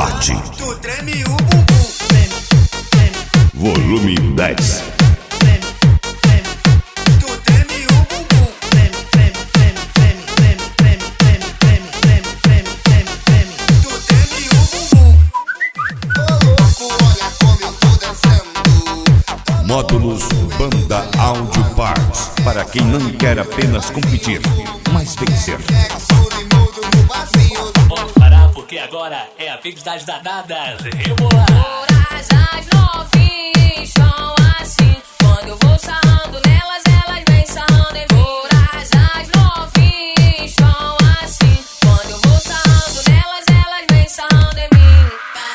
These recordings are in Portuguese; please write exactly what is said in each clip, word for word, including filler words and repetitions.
Combate. Tu treme o bumbum. Volume dez. Tu treme o bumbum. Tu treme o bumbum. Ô louco, olha como eu tô dançando. Módulos Banda Audio Parts. Para quem não quer apenas competir, mas vencer. Vamos parar porque agora é a vez das danadas rebolar. Todas as novinhas são assim. Quando eu vou sarrando nelas, elas vêm sarrando em mim. Todas as novinhas são assim. Quando eu vou sarrando nelas, elas vêm sarrando em mim.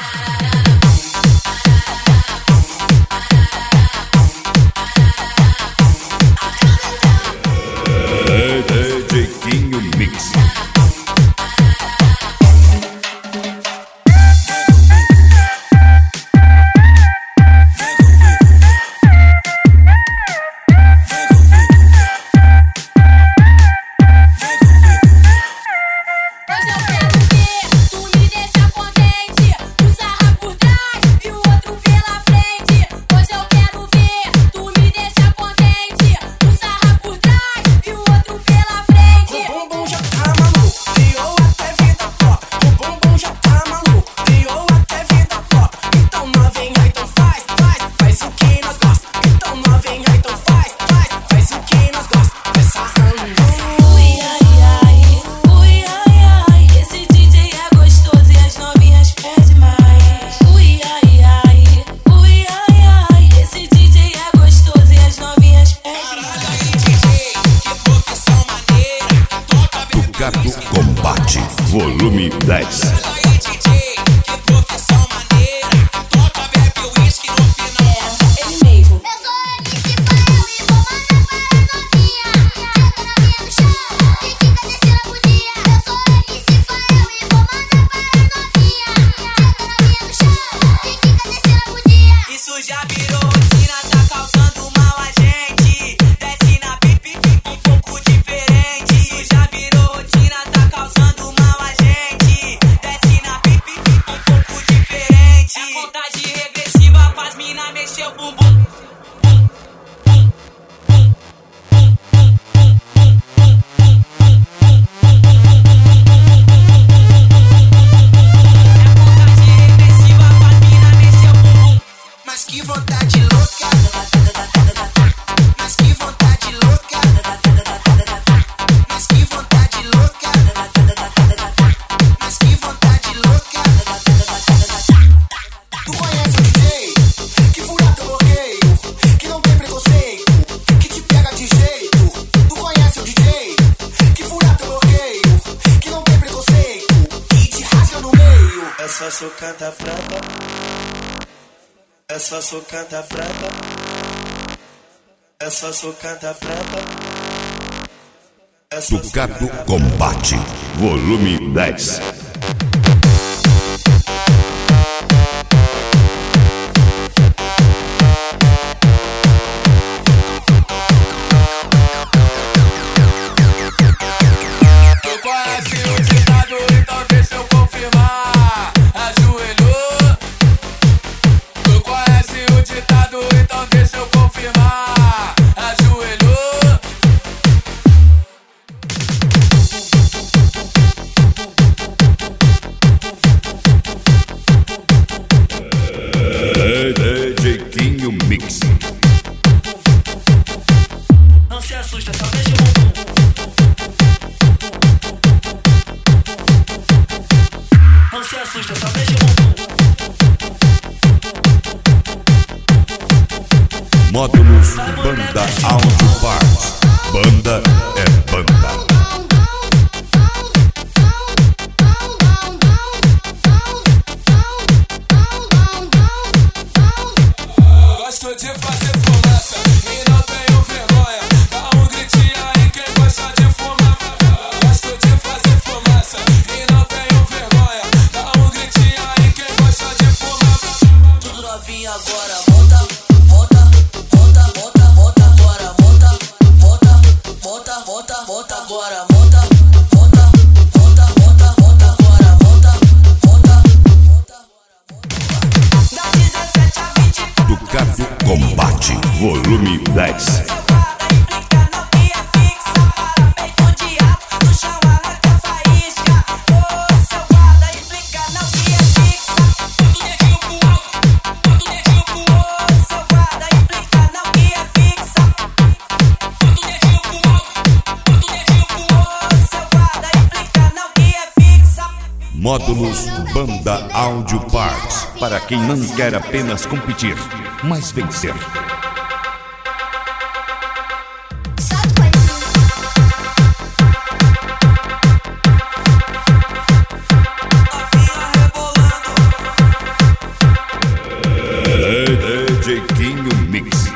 É D J Quinho Mix. Do Combate, volume dez. Isso já virou rotina, tá causando mal a gente. Desce na pipi, um pouco diferente. Isso já virou rotina, tá causando mal a gente. Desce na pipi, um pouco diferente. É contagem regressiva pras mina mexer o bumbum. Que vontade louca, mas que vontade louca, mas que vontade louca, mas que vontade louca. Tu conhece o D J que fura teu bloqueio, que não tem preconceito, que te pega de jeito. Tu conhece o D J que fura teu bloqueio, que não tem preconceito, que te rasga no meio. É só socada frata. É só socada frata. É só socada frata. É só Do Combate, volume dez. Tu conhece o ditado, então deixa eu confirmar. Ajoelhou. Tu conhece o ditado, então deixa eu confirmar. Ajoelhou. É D J Quinho Mix. Não se assusta, só mexe o bumbum. Não se assusta, só mexe o bumbum. Módulos Banda Audio Parts. Banda é banda. Gosto de fazer fumaça e não tenho vergonha. Dá um gritinho aí quem gosta de fumar. Gosto de fazer fumaça e não tenho vergonha. Dá um gritinho aí quem gosta de fumar. Tudo novinho agora, monta, monta, monta, monta, monta agora, monta, monta, monta, monta, monta agora, monta, monta, monta, monta, monta agora, monta, monta, monta. volume dez. Módulos Banda Audio Parts, para quem não quer apenas competir, mas vencer. D J Kinho Mix.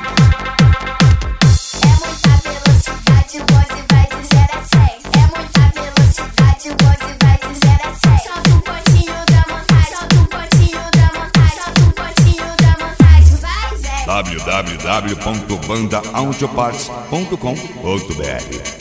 w w w ponto banda audio parts ponto com ponto b r